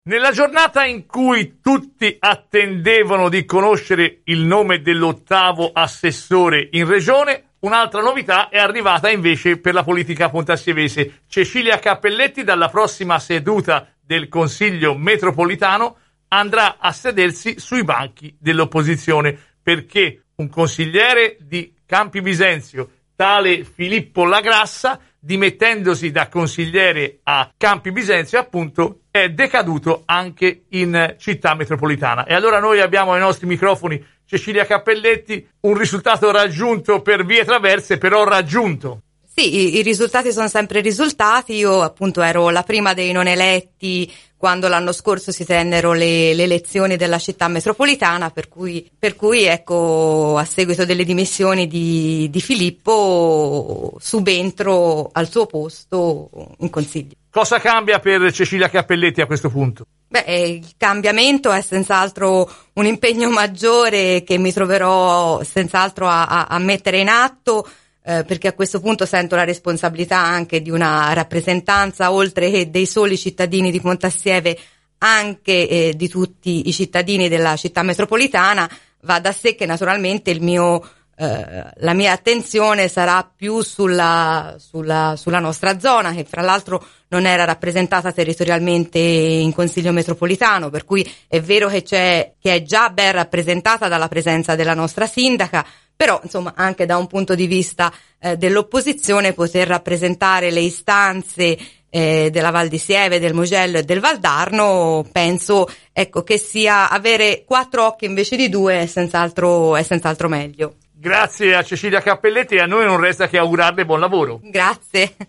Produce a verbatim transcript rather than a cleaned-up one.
Nella giornata in cui tutti attendevano di conoscere il nome dell'ottavo assessore in regione, un'altra novità è arrivata invece per la politica pontassievese. Cecilia Cappelletti, dalla prossima seduta del Consiglio metropolitano, andrà a sedersi sui banchi dell'opposizione, perché un consigliere di Campi Bisenzio, tale Filippo Lagrassa, dimettendosi da consigliere a Campi Bisenzio, appunto, è decaduto anche in città metropolitana. E allora noi abbiamo ai nostri microfoni Cecilia Cappelletti, un risultato raggiunto per vie traverse, però raggiunto. Sì, i, i risultati sono sempre risultati. Io appunto ero la prima dei non eletti quando l'anno scorso si tennero le, le elezioni della città metropolitana, per cui, per cui ecco, a seguito delle dimissioni di, di Filippo, subentro al suo posto in consiglio. Cosa cambia per Cecilia Cappelletti a questo punto? Beh, il cambiamento è senz'altro un impegno maggiore che mi troverò senz'altro a, a, a mettere in atto, eh, perché a questo punto sento la responsabilità anche di una rappresentanza, oltre che dei soli cittadini di Pontassieve, anche eh, di tutti i cittadini della città metropolitana. Va da sé che naturalmente il mio eh, la mia attenzione sarà più sulla, sulla, sulla nostra zona, che fra l'altro non era rappresentata territorialmente in Consiglio metropolitano, per cui è vero che c'è, che è già ben rappresentata dalla presenza della nostra sindaca, però insomma anche da un punto di vista eh, dell'opposizione poter rappresentare le istanze eh, della Val di Sieve, del Mugello e del Valdarno, penso ecco che sia avere quattro occhi invece di due è senz'altro, è senz'altro meglio. Grazie a Cecilia Cappelletti, e a noi non resta che augurarle buon lavoro. Grazie.